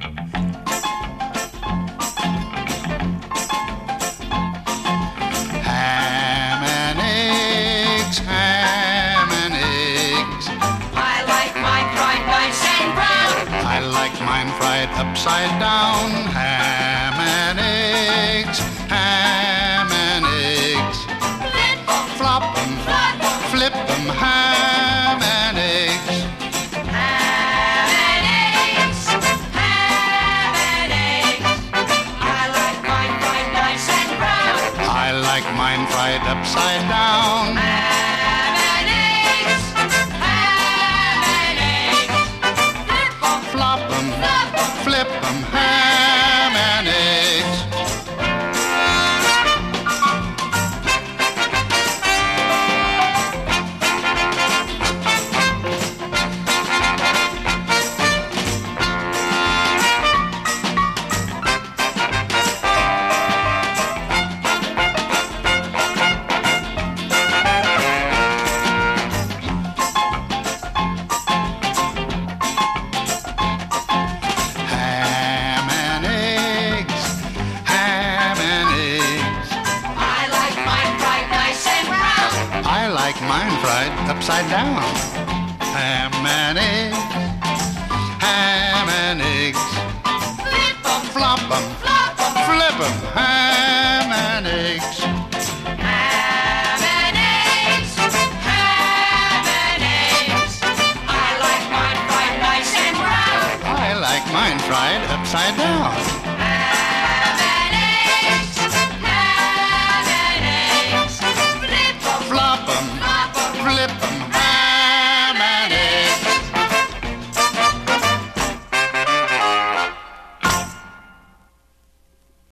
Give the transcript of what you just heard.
Ham and eggs, ham and eggs. I like mine fried nice and brown. I like mine fried upside down. Ham and eggs, ham and eggs. Flip 'em, Flop 'em, flop 'em. flip 'em, ham and eggs. Ham and eggs, ham and eggs. I like mine fried nice and brown. I like mine fried upside down. Ham and eggs, ham and eggs. Flip 'em, Flop 'em, flop 'em. flip 'em, ham and eggs. Ham and eggs, ham and eggs. I like mine fried nice and brown. I like mine fried upside down. Ham and eggs, ham and eggs. Flip 'em, Flop 'em, flop 'em. flip 'em, ham and eggs. Ham and eggs, ham and eggs. I like mine fried nice and brown. I like mine fried upside down. Ham and eggs, ham and eggs. Flip 'em, Flop 'em, flop 'em. flip 'em,